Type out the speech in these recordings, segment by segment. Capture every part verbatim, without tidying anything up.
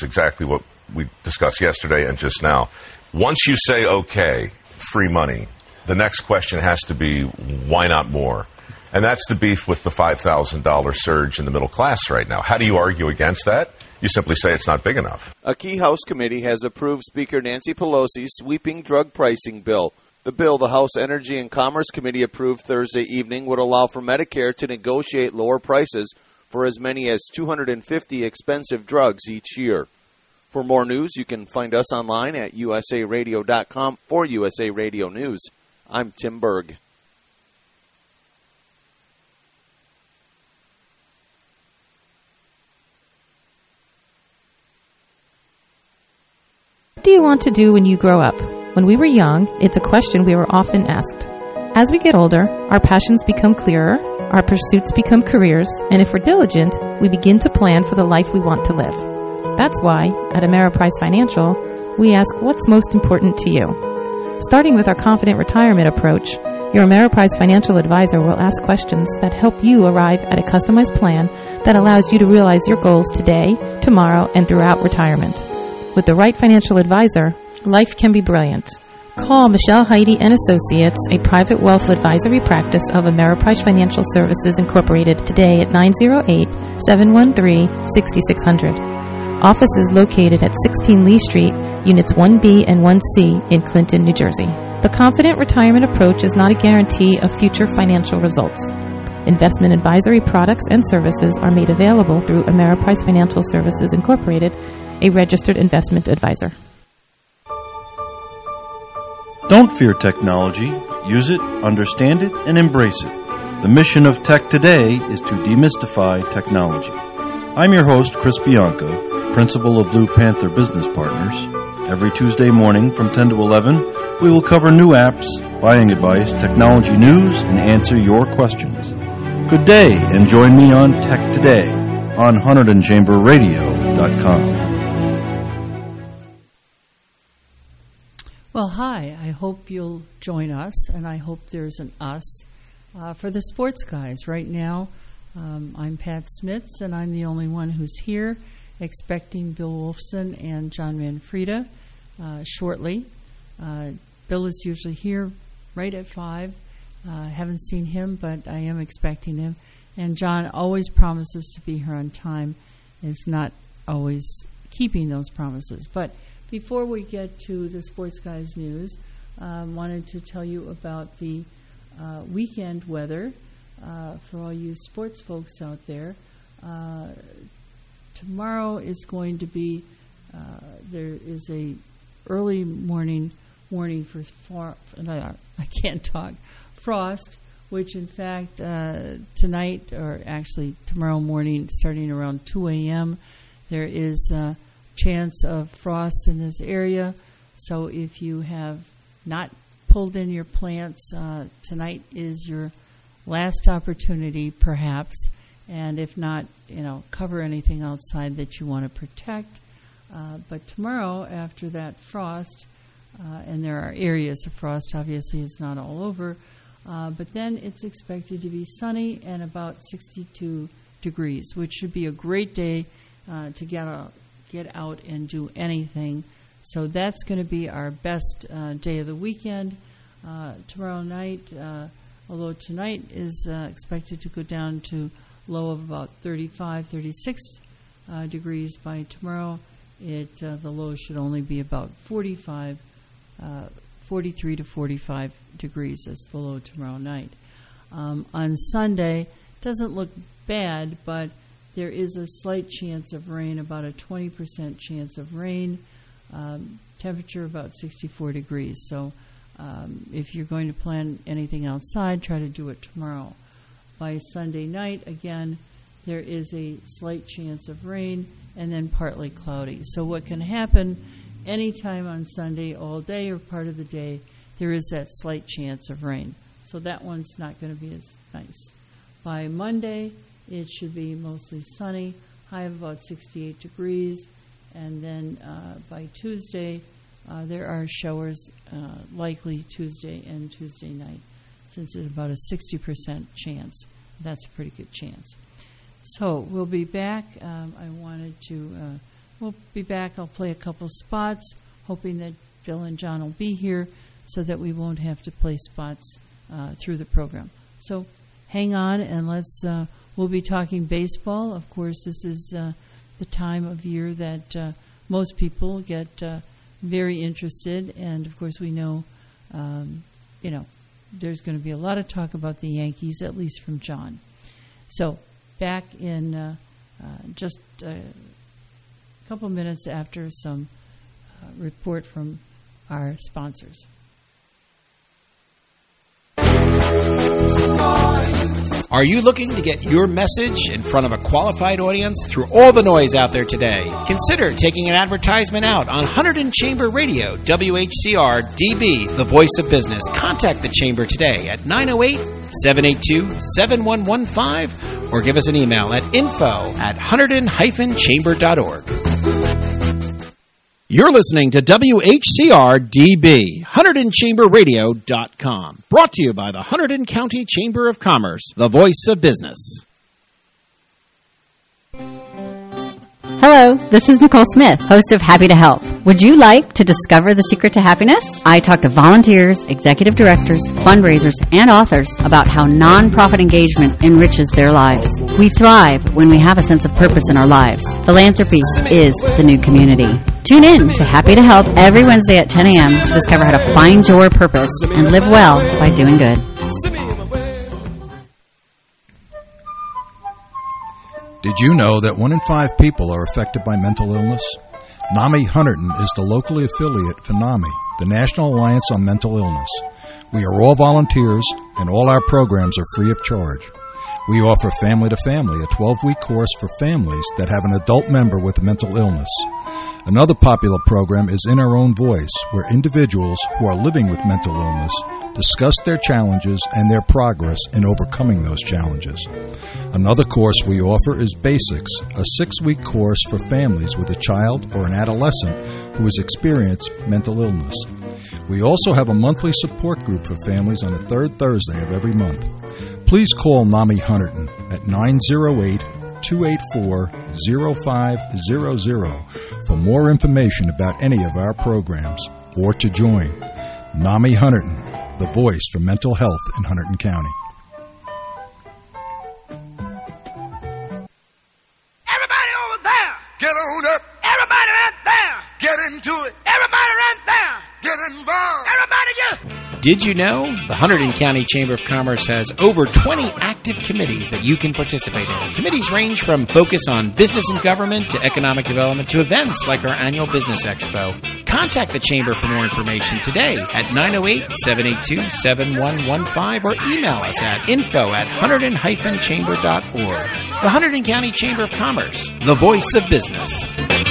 exactly what we discussed yesterday and just now. Once you say, okay, free money, the next question has to be, why not more? And that's the beef with the five thousand dollars surge in the middle class right now. How do you argue against that? You simply say it's not big enough. A key House committee has approved Speaker Nancy Pelosi's sweeping drug pricing bill. The bill the House Energy and Commerce Committee approved Thursday evening would allow for Medicare to negotiate lower prices for as many as two hundred fifty expensive drugs each year. For more news, you can find us online at U S A radio dot com. For U S A Radio News, I'm Tim Berg. What do you want to do when you grow up? When we were young, it's a question we were often asked. As we get older, our passions become clearer, our pursuits become careers, and if we're diligent, we begin to plan for the life we want to live. That's why, at Ameriprise Financial, we ask what's most important to you. Starting with our Confident Retirement approach, your Ameriprise Financial advisor will ask questions that help you arrive at a customized plan that allows you to realize your goals today, tomorrow, and throughout retirement. With the right financial advisor, life can be brilliant. Call Michelle Heidi and Associates, a private wealth advisory practice of Ameriprise Financial Services Incorporated, today at nine oh eight, seven one three, six six zero zero. Office is located at sixteen Lee Street, Units one B and one C in Clinton, New Jersey. The Confident Retirement approach is not a guarantee of future financial results. Investment advisory products and services are made available through Ameriprise Financial Services Incorporated, a registered investment advisor. Don't fear technology. Use it, understand it, and embrace it. The mission of Tech Today is to demystify technology. I'm your host, Chris Bianco, principal of Blue Panther Business Partners. Every Tuesday morning from ten to eleven, we will cover new apps, buying advice, technology news, and answer your questions. Good day, and join me on Tech Today on Hunterdon Chamber Radio dot com. Well, hi. I hope you'll join us, and I hope there's an us uh, for the sports guys. Right now, um, I'm Pat Smits, and I'm the only one who's here, expecting Bill Wolfson and John Manfreda uh, shortly. Uh, Bill is usually here right at five. Uh, haven't seen him, but I am expecting him. And John always promises to be here on time, is not always keeping those promises. But before we get to the Sports Guys news, I um, wanted to tell you about the uh, weekend weather uh, for all you sports folks out there. Uh, tomorrow is going to be, uh, there is a early morning warning for, for I can't talk, frost, which in fact uh, tonight, or actually tomorrow morning, starting around two a.m., there is uh, chance of frost in this area. So if you have not pulled in your plants, uh, tonight is your last opportunity, perhaps. And if not, you know, cover anything outside that you want to protect. Uh, but tomorrow, after that frost, uh, and there are areas of frost, obviously it's not all over, uh, but then it's expected to be sunny and about sixty-two degrees, which should be a great day uh, to get out. get out and do anything. So that's going to be our best uh, day of the weekend. Uh, tomorrow night, uh, although tonight is uh, expected to go down to low of about thirty-five, thirty-six uh, degrees by tomorrow, it uh, the low should only be about forty-five, uh, forty-three to forty-five degrees as the low tomorrow night. Um, on Sunday, doesn't look bad, but there is a slight chance of rain, about a twenty percent chance of rain, um, temperature about sixty-four degrees. So um, if you're going to plan anything outside, try to do it tomorrow. By Sunday night, again, there is a slight chance of rain and then partly cloudy. So what can happen anytime on Sunday, all day or part of the day, there is that slight chance of rain. So that one's not going to be as nice. By Monday, it should be mostly sunny, high of about sixty-eight degrees. And then uh, by Tuesday, uh, there are showers uh, likely Tuesday and Tuesday night, since it's about a sixty percent chance. That's a pretty good chance. So we'll be back. Um, I wanted to uh, we'll be back. I'll play a couple spots, hoping that Bill and John will be here so that we won't have to play spots uh, through the program. So hang on, and let's. Uh, we'll be talking baseball. Of course, this is uh, the time of year that uh, most people get uh, very interested, and of course, we know, um, you know, there's going to be a lot of talk about the Yankees, at least from John. So back in uh, uh, just a couple minutes after some uh, report from our sponsors. Are you looking to get your message in front of a qualified audience through all the noise out there today? Consider taking an advertisement out on Hunterdon Chamber Radio, W H C R D B, the voice of business. Contact the Chamber today at nine oh eight, seven eight two, seven one one five or give us an email at info at hunterdon dash chamber dot org. You're listening to W H C R D B, Hunterdon Chamber Radio dot com. Brought to you by the Hunterdon County Chamber of Commerce, the voice of business. Hello, this is Nicole Smith, host of Happy to Help. Would you like to discover the secret to happiness? I talk to volunteers, executive directors, fundraisers, and authors about how nonprofit engagement enriches their lives. We thrive when we have a sense of purpose in our lives. Philanthropy is the new community. Tune in to Happy to Help every Wednesday at ten a.m. to discover how to find your purpose and live well by doing good. Did you know that one in five people are affected by mental illness? NAMI Hunterdon is the locally affiliate for NAMI, the National Alliance on Mental Illness. We are all volunteers, and all our programs are free of charge. We offer Family to Family, a twelve-week course for families that have an adult member with a mental illness. Another popular program is In Our Own Voice, where individuals who are living with mental illness discuss their challenges and their progress in overcoming those challenges. Another course we offer is Basics, a six-week course for families with a child or an adolescent who has experienced mental illness. We also have a monthly support group for families on the third Thursday of every month. Please call NAMI Hunterdon at nine oh eight, two eight four, oh five hundred for more information about any of our programs or to join. NAMI Hunterdon, the voice for mental health in Hunterdon County. Everybody over there, get on up. Everybody right there, get into it. Everybody right there, get involved. Everybody, you. Did you know the Hunterdon County Chamber of Commerce has over twenty active committees that you can participate in? Committees range from focus on business and government to economic development to events like our annual Business Expo. Contact the Chamber for more information today at nine oh eight, seven eight two, seven one one five or email us at info at hunterdon dash chamber dot org. The Hunterdon County Chamber of Commerce, the voice of business.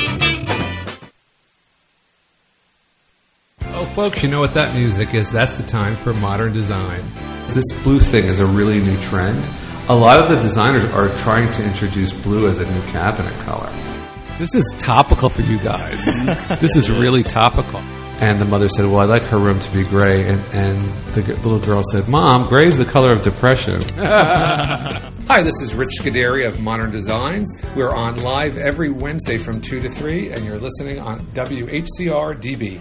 Oh, folks, you know what that music is. That's the time for modern design. This blue thing is a really new trend. A lot of the designers are trying to introduce blue as a new cabinet color. This is topical for you guys. This is really topical. And the mother said, well, I'd like her room to be gray. And, and the g- little girl said, Mom, gray is the color of depression. Hi, this is Rich Scuderi of Modern Design. We're on live every Wednesday from two to three, and you're listening on W H C R D B.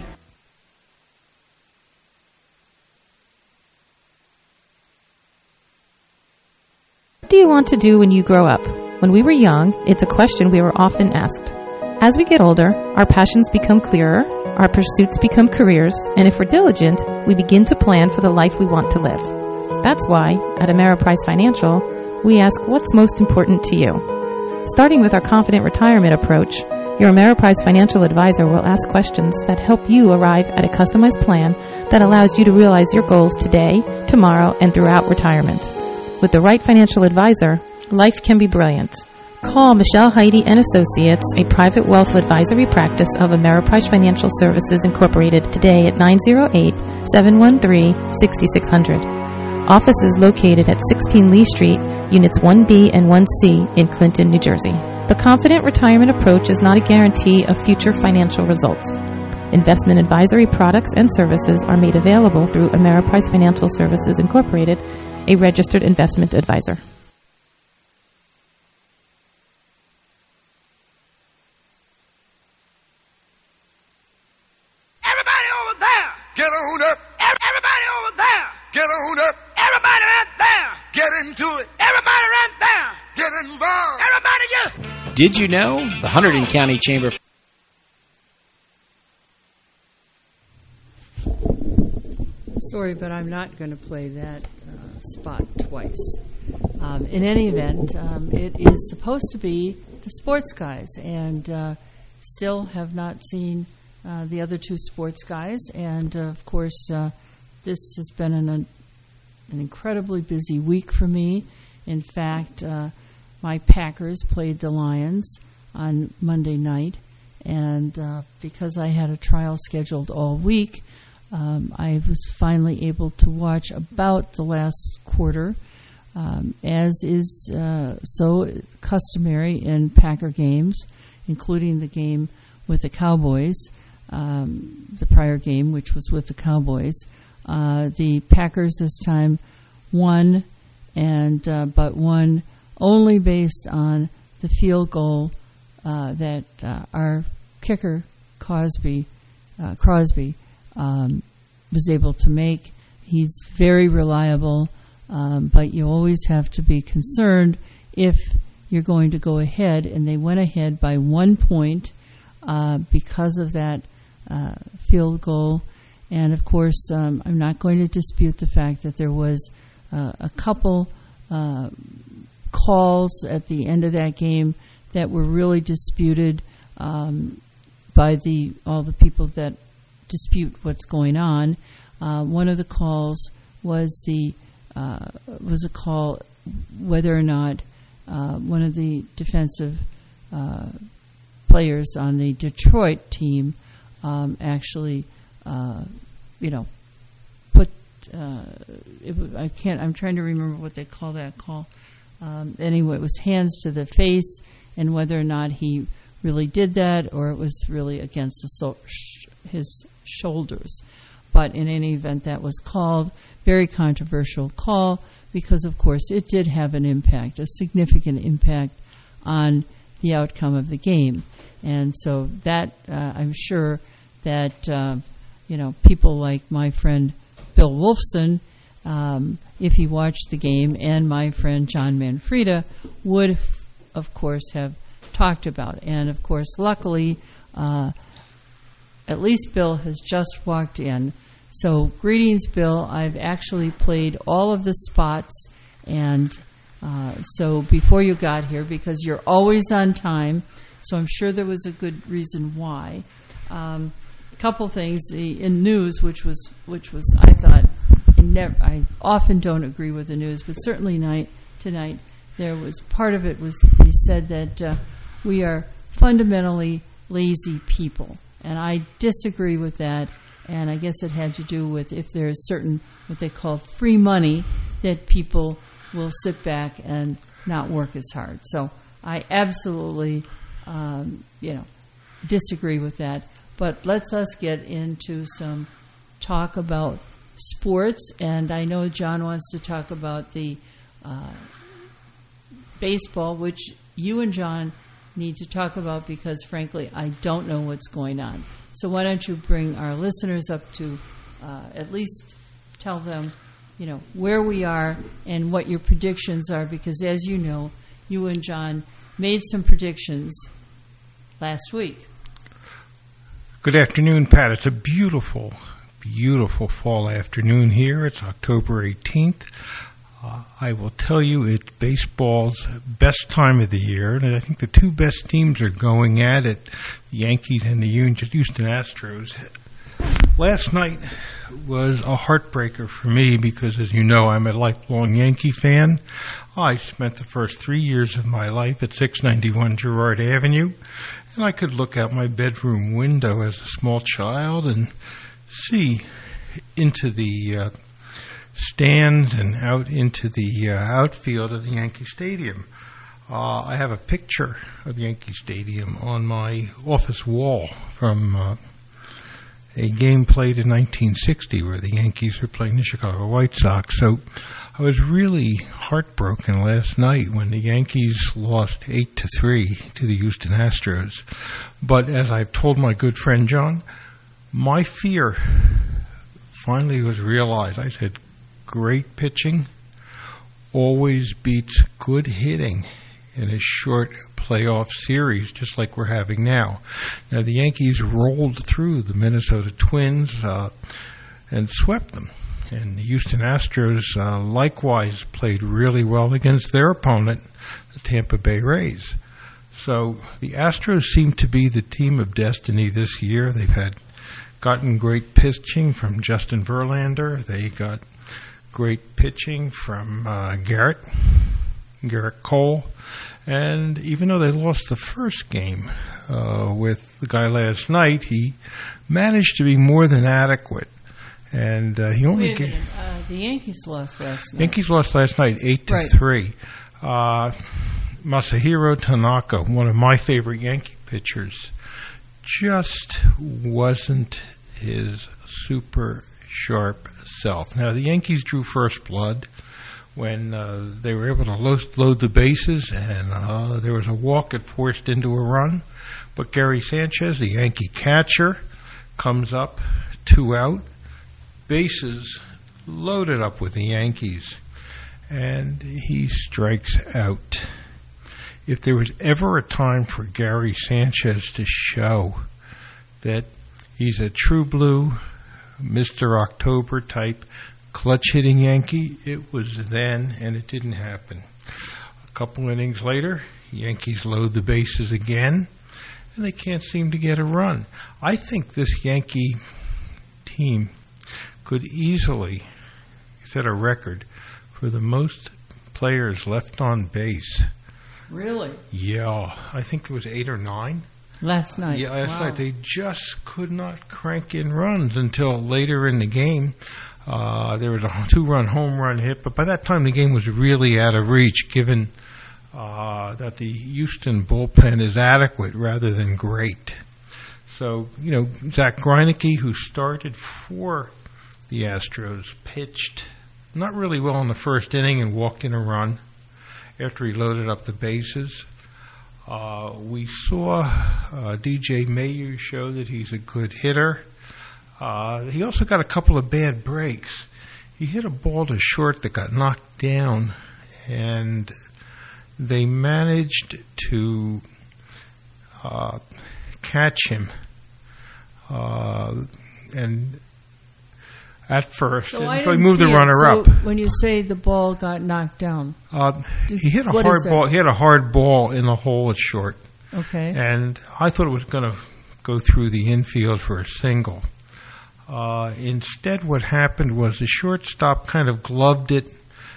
What do you want to do when you grow up? When we were young, it's a question we were often asked. As we get older, our passions become clearer, our pursuits become careers, and if we're diligent, we begin to plan for the life we want to live. That's why, at Ameriprise Financial, we ask what's most important to you. Starting with our Confident Retirement approach, your Ameriprise Financial Advisor will ask questions that help you arrive at a customized plan that allows you to realize your goals today, tomorrow, and throughout retirement. With the right financial advisor, life can be brilliant. Call Michelle Heidi and Associates, a private wealth advisory practice of Ameriprise Financial Services Incorporated, today at nine oh eight, seven one three, six six zero zero. Office is located at sixteen Lee Street, Units one B and one C in Clinton, New Jersey. The Confident Retirement approach is not a guarantee of future financial results. Investment advisory products and services are made available through Ameriprise Financial Services Incorporated, a registered investment advisor. Did you know? The Hunterdon County Chamber of Sorry, but I'm not going to play that uh, spot twice. Um, in any event, um, it is supposed to be the sports guys, and uh, still have not seen uh, the other two sports guys. And, uh, of course, uh, this has been an, an incredibly busy week for me. In fact, uh, my Packers played the Lions on Monday night, and uh, because I had a trial scheduled all week, Um, I was finally able to watch about the last quarter, um, as is uh, so customary in Packer games, including the game with the Cowboys, um, the prior game, which was with the Cowboys. Uh, the Packers this time won, and uh, but won only based on the field goal uh, that uh, our kicker, Cosby, uh, Crosby, Um, was able to make. He's very reliable, um, but you always have to be concerned if you're going to go ahead, and they went ahead by one point uh, because of that uh, field goal. And, of course, um, I'm not going to dispute the fact that there was uh, a couple uh, calls at the end of that game that were really disputed um, by the all the people that dispute what's going on. Uh, one of the calls was the uh, was a call whether or not uh, one of the defensive uh, players on the Detroit team um, actually, uh, you know, put. Uh, it, I can't. I'm trying to remember what they call that call. Um, anyway, it was hands to the face, and whether or not he really did that, or it was really against the so- sh- his shoulders. But in any event, that was called. Very controversial call because, of course, it did have an impact, a significant impact on the outcome of the game. And so that, uh, I'm sure that, uh, you know, people like my friend Bill Wolfson, um, if he watched the game, and my friend John Manfreda would, of course, have talked about. And, of course, luckily, uh, at least Bill has just walked in. So greetings, Bill. I've actually played all of the spots, and uh, so before you got here, because you're always on time, so I'm sure there was a good reason why. Um, a couple things the, in news, which was which was I thought I, never, I often don't agree with the news, but certainly night tonight there was part of it was they said that uh, we are fundamentally lazy people. And I disagree with that, and I guess it had to do with if there is certain, what they call free money, that people will sit back and not work as hard. So I absolutely, um, you know, disagree with that. But let's us get into some talk about sports, and I know John wants to talk about the uh, baseball, which you and John need to talk about because, frankly, I don't know what's going on. So why don't you bring our listeners up to uh, at least tell them, you know, where we are and what your predictions are, because, as you know, you and John made some predictions last week. Good afternoon, Pat. It's a beautiful, beautiful fall afternoon here. It's October eighteenth. Uh, I will tell you it's baseball's best time of the year, and I think the two best teams are going at it, the Yankees and the Houston Astros. Last night was a heartbreaker for me because, as you know, I'm a lifelong Yankee fan. I spent the first three years of my life at six ninety-one Girard Avenue, and I could look out my bedroom window as a small child and see into the uh, stands and out into the uh, outfield of the Yankee Stadium. Uh, I have a picture of Yankee Stadium on my office wall from uh, a game played in nineteen sixty where the Yankees were playing the Chicago White Sox. So I was really heartbroken last night when the Yankees lost eight to three to the Houston Astros. But as I've told my good friend John, my fear finally was realized. I said, great pitching always beats good hitting in a short playoff series, just like we're having now. Now, the Yankees rolled through the Minnesota Twins uh, and swept them. And the Houston Astros uh, likewise played really well against their opponent, the Tampa Bay Rays. So the Astros seem to be the team of destiny this year. They've had gotten great pitching from Justin Verlander. They got great pitching from uh, Garrett, Garrett Cole. And even though they lost the first game uh, with the guy last night, he managed to be more than adequate. And uh, he only Wait a gave, minute. Uh, the Yankees lost last night. Yankees lost last night eight to Right. three. Uh, Masahiro Tanaka, one of my favorite Yankee pitchers, just wasn't his super sharp self. Now, the Yankees drew first blood when uh, they were able to load, load the bases, and uh, there was a walk that forced into a run. But Gary Sanchez, the Yankee catcher, comes up, two out, bases loaded up with the Yankees, and he strikes out. If there was ever a time for Gary Sanchez to show that he's a true blue, Mister October type, clutch-hitting Yankee, it was then, and it didn't happen. A couple innings later, Yankees load the bases again, and they can't seem to get a run. I think this Yankee team could easily set a record for the most players left on base. Really? Yeah, I think there was eight or nine. Last night. Yeah, last Wow. night. They just could not crank in runs until later in the game. Uh, there was a two-run home run hit, but by that time the game was really out of reach, given uh, that the Houston bullpen is adequate rather than great. So, you know, Zach Greinke, who started for the Astros, pitched not really well in the first inning and walked in a run after he loaded up the bases. Uh, we saw uh, D J Mayu show that he's a good hitter. Uh, he also got a couple of bad breaks. He hit a ball to short that got knocked down, and they managed to uh, catch him. Uh, and at first, So and I so he didn't moved see the it. runner So up. when you say the ball got knocked down, Uh, he hit a what hard is that? ball. He hit a hard ball in the hole at short, okay. and I thought it was going to go through the infield for a single. Uh, instead, what happened was the shortstop kind of gloved it,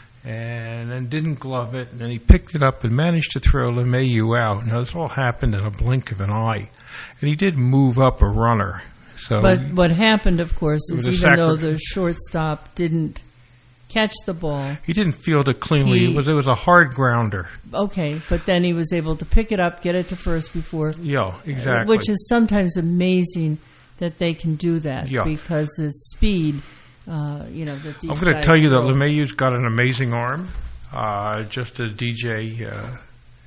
and then didn't glove it, and then he picked it up and managed to throw LeMahieu out. Now, this all happened in a blink of an eye, and he did move up a runner. So, But what happened, of course, It is was a even though sacri- the shortstop didn't catch the ball, he didn't field it cleanly. He- it was it was a hard grounder. okay, but then he was able to pick it up, get it to first before, Yeah, exactly. which is sometimes amazing that they can do that Yeah. because the speed, uh, you know, that these I'm going to guys tell you that throw. LeMahieu's got an amazing arm, uh, just as D J uh,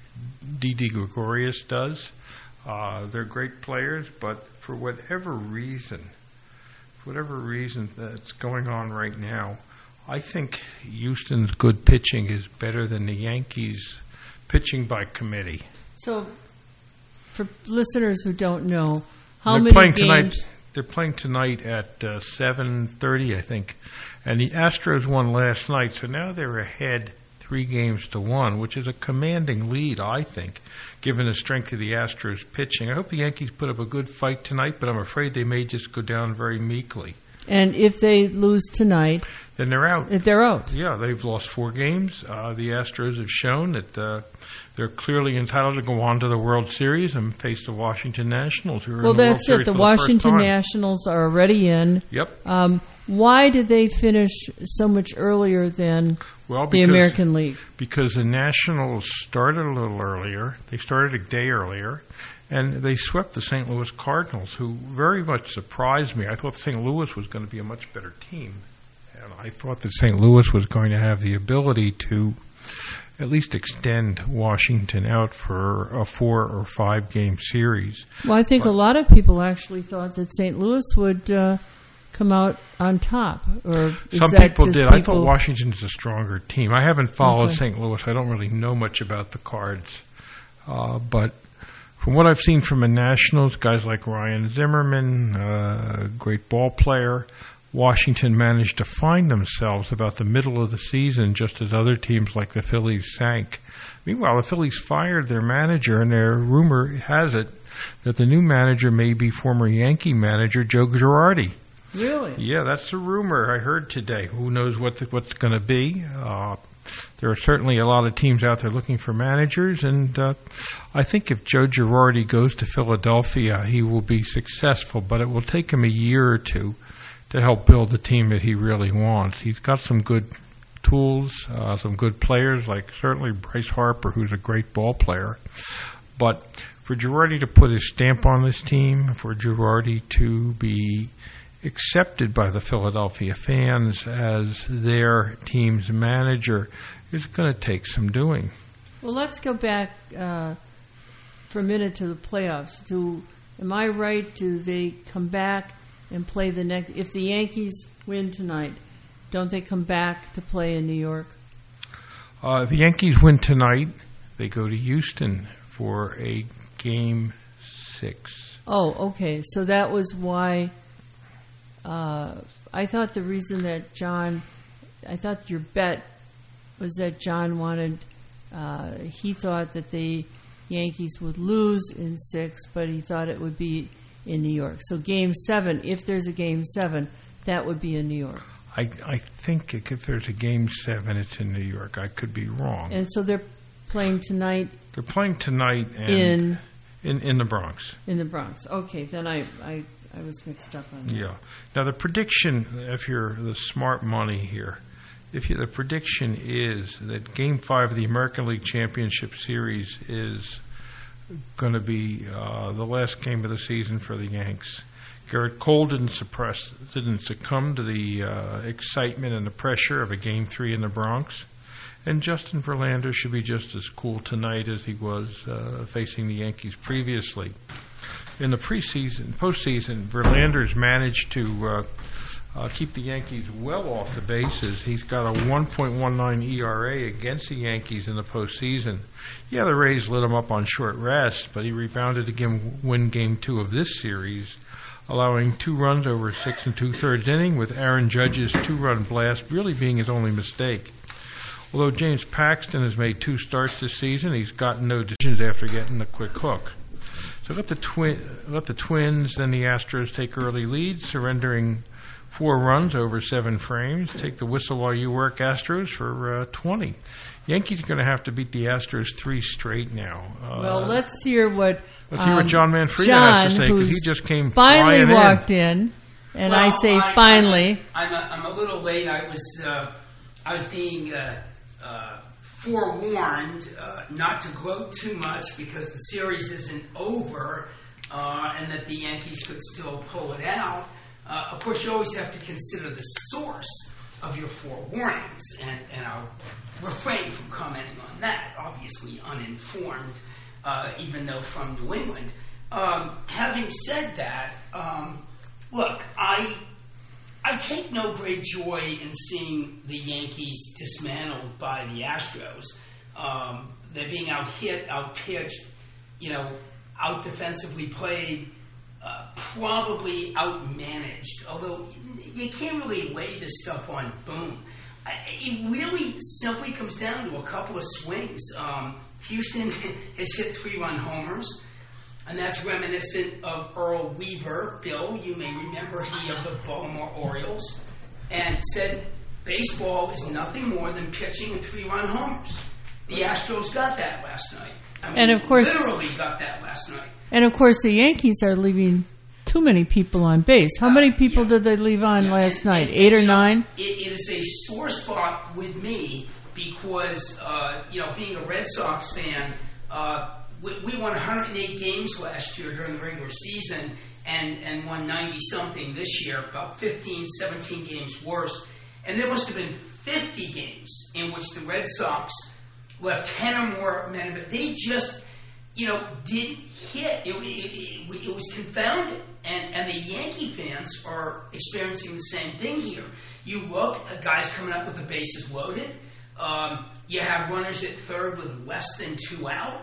Didi Gregorius does. Uh, they're great players, but for whatever reason, for whatever reason that's going on right now, I think Houston's good pitching is better than the Yankees' pitching by committee. So, for listeners who don't know, how they're many playing games? tonight. They're playing tonight at uh, seven thirty, I think, and the Astros won last night, so now they're ahead three games to one, which is a commanding lead, I think, given the strength of the Astros pitching. I hope the Yankees put up a good fight tonight, but I'm afraid they may just go down very meekly. And if they lose tonight, Then they're out. if they're out. Yeah, they've lost four games. Uh, the Astros have shown that uh, they're clearly entitled to go on to the World Series and face the Washington Nationals, who are Well, in the World that's Series it. The for the first Washington time. Nationals are already in. Yep. Um, why did they finish so much earlier than Well, the because- American League? Because the Nationals started a little earlier. They started a day earlier. And they swept the Saint Louis Cardinals, who very much surprised me. I thought Saint Louis was going to be a much better team. And I thought that Saint Louis was going to have the ability to at least extend Washington out for a four or five game series. Well, I think a lot of people actually thought that Saint Louis would uh, come out on top. Or is Some that people just did. I people- thought Washington's a stronger team. I haven't followed Okay. Saint Louis. I don't really know much about the Cards. Uh, but from what I've seen from the Nationals, guys like Ryan Zimmerman, uh, great ball player, Washington managed to find themselves about the middle of the season, just as other teams like the Phillies sank. Meanwhile, the Phillies fired their manager, and their rumor has it that the new manager may be former Yankee manager Joe Girardi. Really? Yeah, that's the rumor I heard today. Who knows what the, what's going to be? Uh, there are certainly a lot of teams out there looking for managers, and uh, I think if Joe Girardi goes to Philadelphia, he will be successful, but it will take him a year or two to help build the team that he really wants. He's got some good tools, uh, some good players, like certainly Bryce Harper, who's a great ball player. But for Girardi to put his stamp on this team, for Girardi to be accepted by the Philadelphia fans as their team's manager, is going to take some doing. Well, let's go back uh, for a minute to the playoffs. Do, am I right? Do they come back and play the next? If the Yankees win tonight, don't they come back to play in New York? Uh, if the Yankees win tonight, they go to Houston for a game six. Oh, okay. So that was why uh, I thought the reason that John, I thought your bet was that John wanted, uh, he thought that the Yankees would lose in six, but he thought it would be in New York. So game seven, if there's a game seven, that would be in New York. I, I think if there's a game seven, it's in New York. I could be wrong. And so they're playing tonight. They're playing tonight and in in in the Bronx. In the Bronx. Okay, then I I, I was mixed up on that. Yeah. Now the prediction, if you're the smart money here, if you, the prediction is that Game Five of the American League Championship Series is going to be uh, the last game of the season for the Yanks. Garrett Cole didn't suppress, didn't succumb to the uh, excitement and the pressure of a Game Three in the Bronx, and Justin Verlander should be just as cool tonight as he was uh, facing the Yankees previously. In the preseason, postseason, Verlander's managed to uh, uh, keep the Yankees well off the bases. He's got a one point one nine E R A against the Yankees in the postseason. Yeah, the Rays lit him up on short rest, but he rebounded to game, win Game Two of this series, allowing two runs over six and two-thirds inning, with Aaron Judge's two-run blast really being his only mistake. Although James Paxton has made two starts this season, he's gotten no decisions after getting the quick hook. So let the, twi- let the Twins, then the Astros take early leads, surrendering four runs over seven frames. Take the whistle while you work, Astros, for uh, twenty. Yankees are going to have to beat the Astros three straight now. Uh, well, let's hear what let's hear what um, John Manfreda John, has to say, because he just came finally flying walked in. in, and well, I say I, finally. I'm a, I'm a little late. I was uh, I was being uh, uh, forewarned uh, not to gloat too much because the series isn't over, uh, and that the Yankees could still pull it out. Uh, of course, you always have to consider the source of your forewarnings, and, and I'll refrain from commenting on that, obviously uninformed, uh, even though from New England. Um, having said that, um, look, I I take no great joy in seeing the Yankees dismantled by the Astros. Um, they're being out-hit, out-pitched, you know, out-defensively played, uh, probably out-managed, although you can't really lay this stuff on Boone. It really simply comes down to a couple of swings. Um, Houston has hit three-run homers, and that's reminiscent of Earl Weaver. Bill, you may remember he of the Baltimore Orioles, and said baseball is nothing more than pitching and three-run homers. The Astros got that last night. I mean, and of course, literally got that last night. And of course, the Yankees are leaving too many people on base. How uh, many people yeah. did they leave on yeah. last and, night? And, Eight and, or nine? Know, it, it is a sore spot with me because, uh, you know, being a Red Sox fan, uh, we, we won one hundred eight games last year during the regular season and, and won ninety-something this year, about fifteen, seventeen games worse. And there must have been fifty games in which the Red Sox left ten or more men, but they just, you know, didn't hit. It, it, it, it was confounded. And, and the Yankee fans are experiencing the same thing here. You look, a guy's coming up with the bases loaded. Um, you have runners at third with less than two out.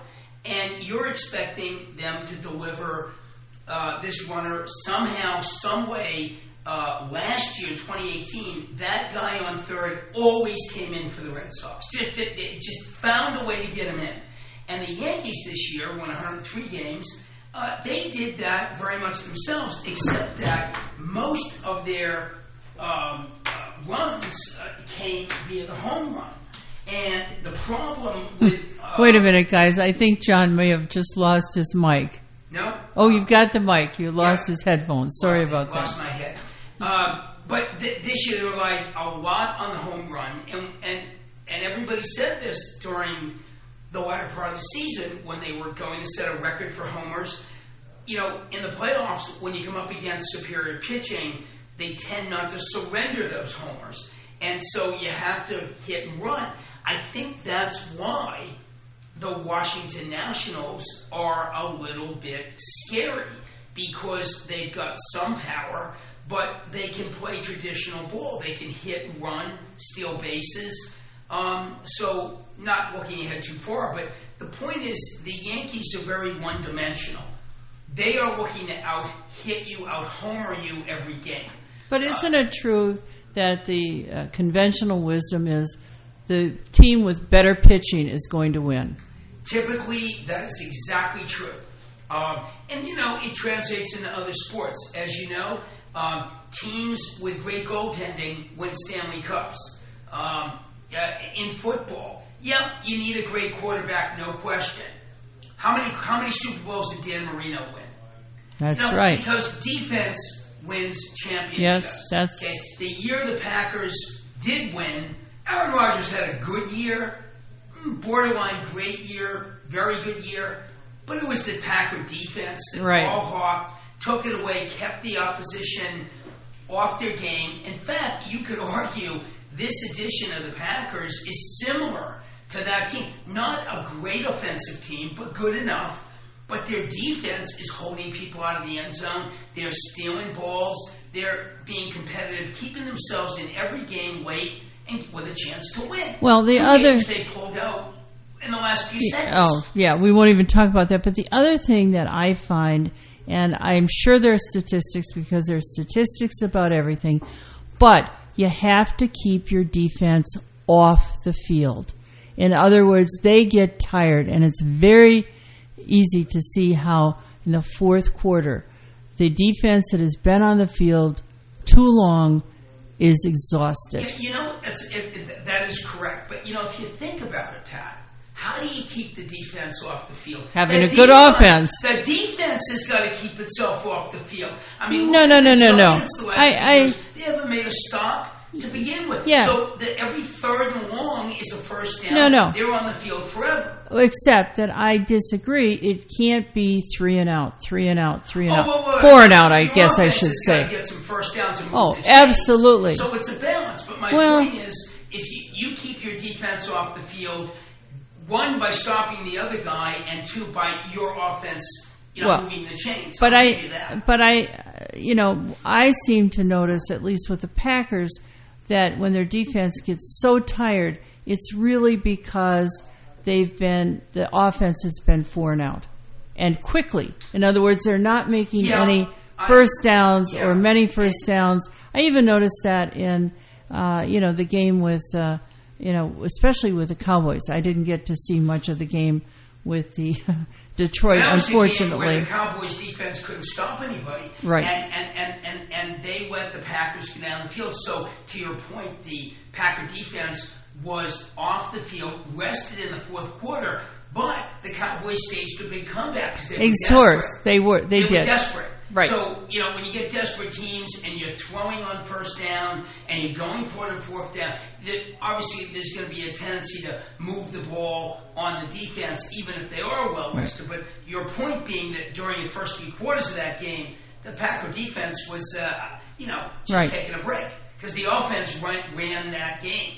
and you're expecting them to deliver uh, this runner somehow, some way. Uh, last year in twenty eighteen, that guy on third always came in for the Red Sox. Just it, it just found a way to get him in. And the Yankees this year won one hundred three games. Uh, they did that very much themselves, except that most of their um, uh, runs uh, came via the home run. And the problem with... Uh, Wait a minute, guys. I think John may have just lost his mic. No? Oh, you've got the mic. You lost yeah. his headphones. Sorry lost, about lost that. Lost my head. Uh, but th- this year they relied a lot on the home run, and, and and everybody said this during the latter part of the season when they were going to set a record for homers. You know, in the playoffs, when you come up against superior pitching, they tend not to surrender those homers, and so you have to hit and run. I think that's why the Washington Nationals are a little bit scary, because they've got some power, but they can play traditional ball. They can hit and run, steal bases. Um, so, not looking ahead too far, but the point is the Yankees are very one-dimensional. They are looking to out-hit you, out-homer you every game. But isn't uh, it true that the uh, conventional wisdom is the team with better pitching is going to win? Typically, that is exactly true. Um, and, you know, it translates into other sports. As you know, Um, teams with great goaltending win Stanley Cups. Um, uh, in football, yeah, you need a great quarterback, no question. How many how many Super Bowls did Dan Marino win? That's you know, right. Because defense wins championships. Yes, that's okay. The year the Packers did win, Aaron Rodgers had a good year, borderline great year, very good year, but it was the Packer defense that right. all hawked. Took it away, kept the opposition off their game. In fact, you could argue this edition of the Packers is similar to that team. Not a great offensive team, but good enough. But their defense is holding people out of the end zone. They're stealing balls. They're being competitive, keeping themselves in every game late and with a chance to win. Well, the Two other games they pulled out in the last few seconds. Oh, yeah, we won't even talk about that. But the other thing that I find, and I'm sure there are statistics because there's statistics about everything, but you have to keep your defense off the field. In other words, they get tired, and it's very easy to see how in the fourth quarter, the defense that has been on the field too long is exhausted. Yeah, you know, it's, it, it, that is correct. But, you know, if you think about it, Pat, how do you keep the defense off the field? Having the a good defense, offense. The defense has got to keep itself off the field. I mean, no, no, no, no, no. I, I, they haven't made a stop to begin with. Yeah. So that every third and long is a first down. No, no. They're on the field forever. Except that I disagree. It can't be three and out, three and out, three and oh, out, well, well, four and out. I your guess I offense should has say. got to get some first downs and move oh, the chains. absolutely. So it's a balance. But my well, point is, if you, you keep your defense off the field, one, by stopping the other guy, and two, by your offense, you know, well, moving the chains. But I'll I, give you that. but I, you know, I seem to notice, at least with the Packers, that when their defense gets so tired, it's really because they've been, the offense has been four and out, and quickly. In other words, they're not making yeah, any first downs I, yeah. or many first downs. I even noticed that in, uh, you know, the game with. Uh, You know, especially with the Cowboys. I didn't get to see much of the game with the Detroit, that was unfortunately. A game where the Cowboys defense couldn't stop anybody. Right. And, and, and, and, and they let the Packers get down the field. So, to your point, the Packer defense was off the field, rested in the fourth quarter, but the Cowboys staged a big comeback because they were Exhort. desperate. They were. They, they did. were desperate. Right. So, you know, when you get desperate teams and you're throwing on first down and you're going for it on fourth down, obviously there's going to be a tendency to move the ball on the defense, even if they are well rested. Right. But your point being that during the first three quarters of that game, the Packer defense was, uh, you know, just right. taking a break because the offense ran, ran that game.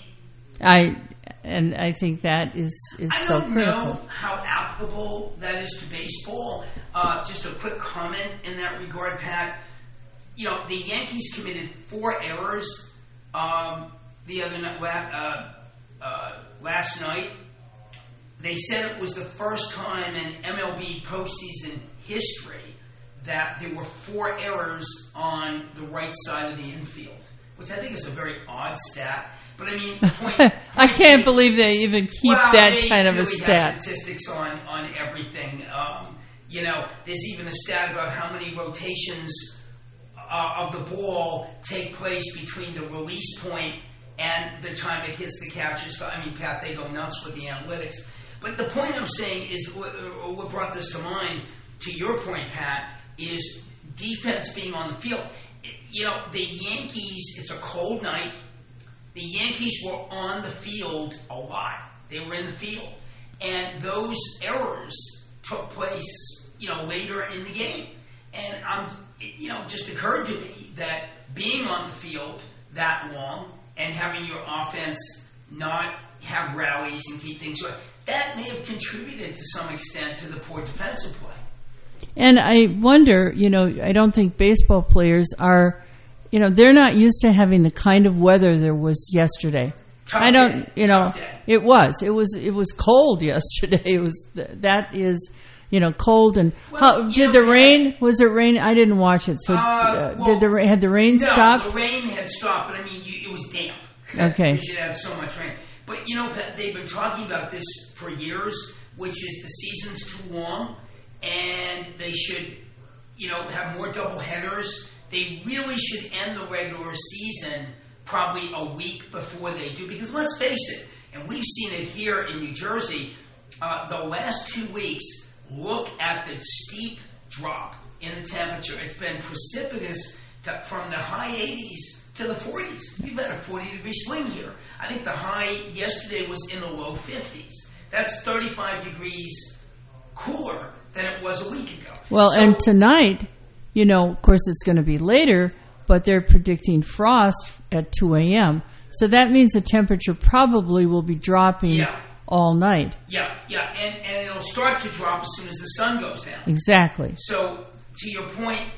I and I think that is, is I so don't critical. know how applicable that is to baseball. Uh, just a quick comment in that regard, Pat. You know, the Yankees committed four errors um, the other night, uh, uh, last night. they said it was the first time in M L B postseason history that there were four errors on the right side of the infield, which I think is a very odd stat. But I mean, the point, point I can't believe they even keep well, that they kind of really a stat. Have statistics on on everything. Um, you know, there's even a stat about how many rotations uh, of the ball take place between the release point and the time it hits the catcher's spot. I mean, Pat, they go nuts with the analytics. But the point I'm saying is, what, what brought this to mind, to your point, Pat, is defense being on the field. You know, the Yankees, it's a cold night. The Yankees were on the field a lot. They were in the field. And those errors took place, you know, later in the game. And, I'm, you know, it just occurred to me that being on the field that long and having your offense not have rallies and keep things going, that may have contributed to some extent to the poor defensive play. And I wonder, you know, I don't think baseball players are, you know, they're not used to having the kind of weather there was yesterday. Tough I don't, day. you know, Tough day. it was, it was, it was cold yesterday. It was, that is, you know, cold and Well, how, you did know, the rain? Was it rain? I didn't watch it. So Uh, uh, well, did the ra- had the rain no, stopped? the rain had stopped, but I mean, you, it was damp. Okay. Because you had so much rain. But you know, Pat, they've been talking about this for years, which is the season's too long, and they should, you know, have more double headers. They really should end the regular season probably a week before they do, because let's face it, and we've seen it here in New Jersey, uh, the last two weeks, look at the steep drop in the temperature. It's been precipitous to, from the high eighties to the forties. We've had a forty degree swing here. I think the high yesterday was in the low fifties. That's thirty-five degrees cooler than it was a week ago. Well, So- and tonight, you know, of course it's going to be later, but they're predicting frost at two a.m. So that means the temperature probably will be dropping Yeah. all night. Yeah, yeah, and, and it'll start to drop as soon as the sun goes down. Exactly. So, to your point,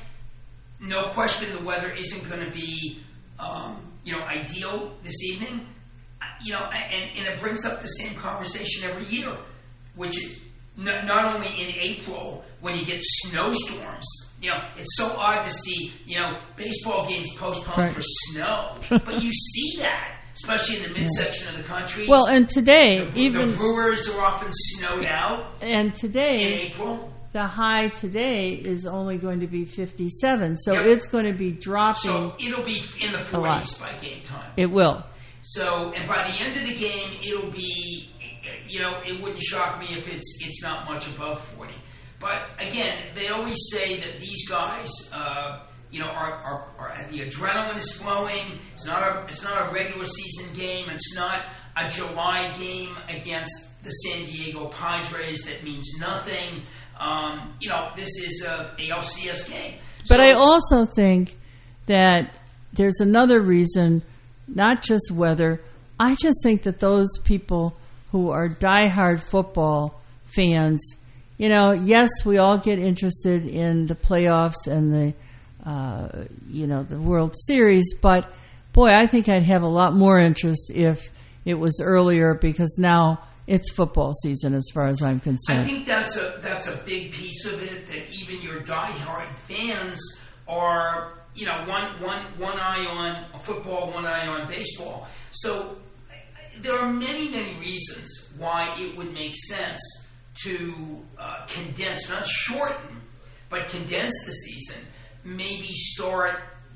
no question the weather isn't going to be, um, you know, ideal this evening. Uh, You know, and, and it brings up the same conversation every year, which is not, not only in April when you get snowstorms. You know, it's so odd to see, you know, baseball games postponed Right. for snow. But you see that, especially in the midsection of the country. Well, and today, the, even the Brewers are often snowed out and in today, April. the high today is only going to be fifty-seven. So Yep. it's going to be dropping. So it'll be in the a lot. forties by game time. It will. So, and by the end of the game, it'll be, you know, it wouldn't shock me if it's it's not much above forty. But again, they always say that these guys, uh, you know, are, are, are the adrenaline is flowing. It's not a it's not a regular season game. It's not a July game against the San Diego Padres that means nothing. Um, you know, this is a A L C S game. But So- I also think that there's another reason, not just weather. I just think that those people who are diehard football fans, you know, yes, we all get interested in the playoffs and the, uh, you know, the World Series, but boy, I think I'd have a lot more interest if it was earlier, because now it's football season as far as I'm concerned. I think that's a that's a big piece of it, that even your diehard fans are, you know, one one one eye on football, one eye on baseball. So there are many, many reasons why it would make sense to uh, condense, not shorten, but condense the season. Maybe start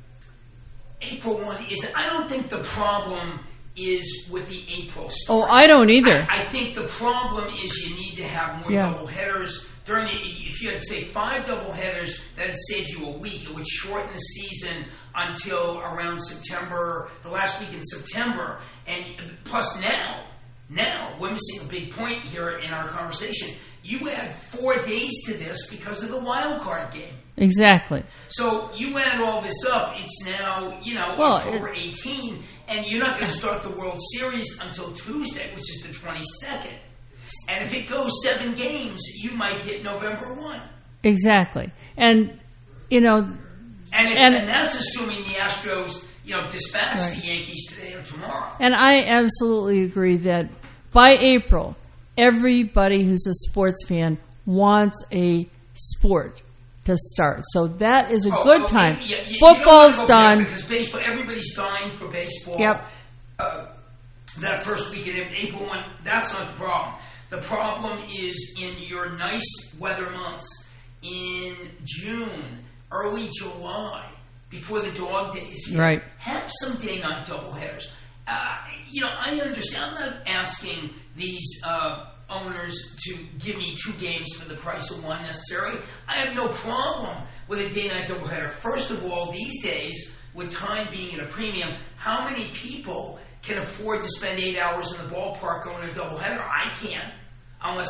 April first. Is I don't think the problem is with the April start. Oh, I don't either. I, I think the problem is you need to have more Yeah. double headers during the. If you had to say five double headers, that'd save you a week. It would shorten the season until around September, the last week in September, and plus now, now we're missing a big point here in our conversation. You add four days to this because of the wild card game. Exactly. So you add all this up, it's now, you know, Well, October eighteenth, and you're not going to start the World Series until Tuesday, which is the twenty-second. And if it goes seven games, you might hit November first. Exactly. And, you know, And, it, And- and that's assuming the Astros, you know, dispatch Right. the Yankees today or tomorrow. and I absolutely agree that by April, everybody who's a sports fan wants a sport to start. So that is a oh, good okay. time. Yeah, you, Football's you done. Because baseball, everybody's dying for baseball. Yep. Uh, that first weekend in April, one, that's not the problem. The problem is in your nice weather months, in June, early July, before the dog days, right? Have some day-night doubleheaders. Uh, you know, I understand. I'm not asking these uh, owners to give me two games for the price of one necessarily. I have no problem with a day-night doubleheader. First of all, these days, with time being at a premium, how many people can afford to spend eight hours in the ballpark going to a doubleheader? I can't, unless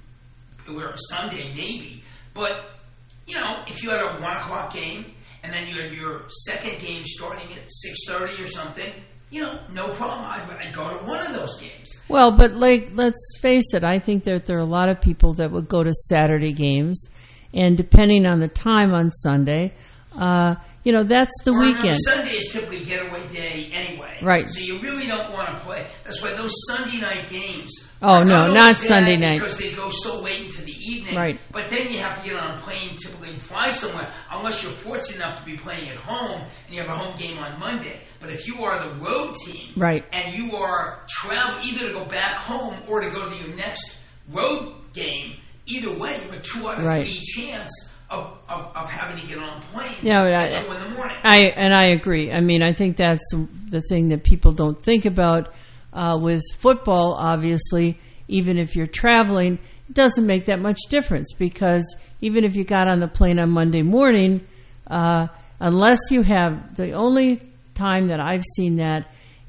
it were a Sunday, maybe. But, you know, if you had a one o'clock game, and then you had your second game starting at six thirty or something, you know, no problem. I'd, I'd go to one of those games. Well, but like, let's face it, I think that there are a lot of people that would go to Saturday games, and depending on the time on Sunday, uh, you know, that's the or weekend. Remember, Sunday is typically getaway day anyway. Right. So you really don't want to play. That's why those Sunday night games Oh, no, not, not Sunday night. Because they go so late into the evening. Right. But then you have to get on a plane typically and fly somewhere, unless you're fortunate enough to be playing at home and you have a home game on Monday. But if you are the road team, right, and you are travel either to go back home or to go to your next road game, either way, you have a two out of right. three chance Of, of, of having to get on a plane yeah, at I, two in the morning. I and I agree. I mean, I think that's the thing that people don't think about uh, with football. Obviously, even if you're traveling, it doesn't make that much difference, because even if you got on the plane on Monday morning, uh, unless you have, the only time that I've seen that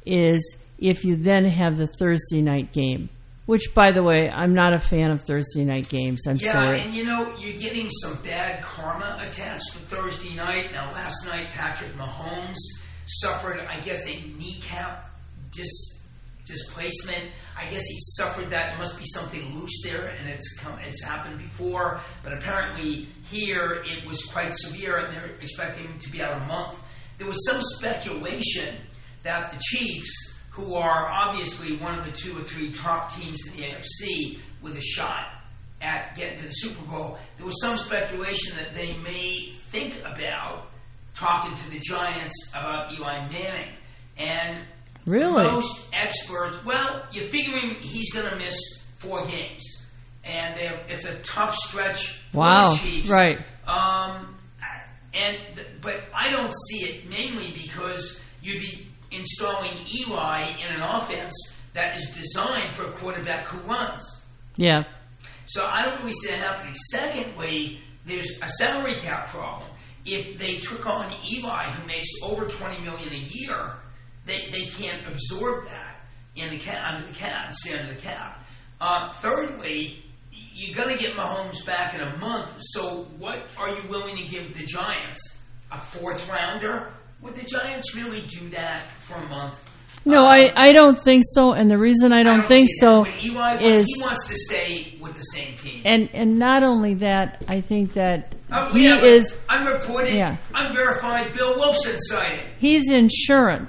is if you then have the Thursday night game. Which, by the way, I'm not a fan of Thursday night games. I'm yeah, sorry. Yeah, and you know, you're getting some bad karma attached to Thursday night. Now, last night, Patrick Mahomes suffered, I guess, a kneecap dis- displacement. I guess he suffered that. It must be something loose there, and it's come, it's happened before. But apparently here, it was quite severe, and they're expecting him to be out a month. There was some speculation that the Chiefs, who are obviously one of the two or three top teams in the A F C with a shot at getting to the Super Bowl, there was some speculation that they may think about talking to the Giants about Eli Manning. And really? most experts, well, you're figuring he's going to miss four games. And they have, it's a tough stretch for wow. the Chiefs. Right. Um, and But I don't see it mainly because you'd be installing Eli in an offense that is designed for a quarterback who runs. Yeah. So I don't really see that happening. Secondly, there's a salary cap problem. If they took on Eli, who makes over twenty million dollars a year, they, they can't absorb that in the cap, under the cap, stay under the cap. Uh, thirdly, you're going to get Mahomes back in a month. So what are you willing to give the Giants? A fourth rounder? Would the Giants really do that for a month? No, um, I, I don't think so. And the reason I don't, I don't think so Eli, is he wants to stay with the same team. And and not only that, I think that oh, he yeah, is unreported, yeah. unverified Bill Wilson sighting. He's insurance.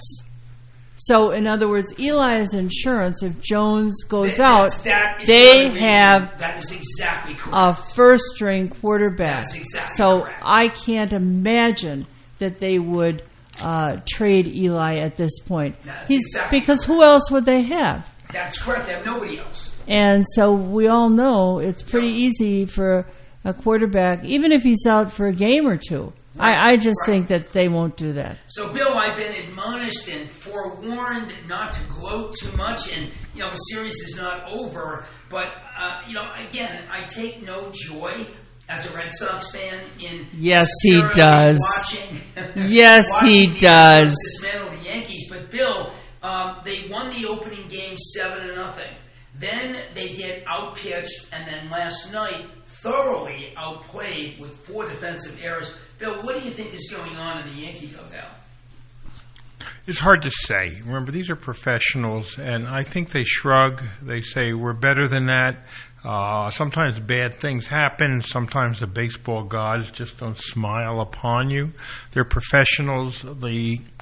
So, in other words, Eli is insurance. If Jones goes that, out, that is they the have that is exactly correct. a first-string quarterback. That's exactly so correct. I can't imagine that they would uh, trade Eli at this point. That's He's exactly because correct. who else would they have? That's correct. They have nobody else. And so we all know it's pretty Yep. easy for a quarterback, even if he's out for a game or two. Right. I, I just right. think that they won't do that. So, Bill, I've been admonished and forewarned not to gloat too much, and you know the series is not over. But uh, you know, again, I take no joy as a Red Sox fan in yes, he does. Watching, yes, watching he the does. Dismantle the Yankees, but Bill, um, they won the opening game seven to nothing. Then they get outpitched, and then last night thoroughly outplayed with four defensive errors. Bill, what do you think is going on in the Yankee dugout? It's hard to say. Remember, these are professionals, and I think they shrug. They say, we're better than that. Uh, sometimes bad things happen. Sometimes the baseball gods just don't smile upon you. They're professionals. The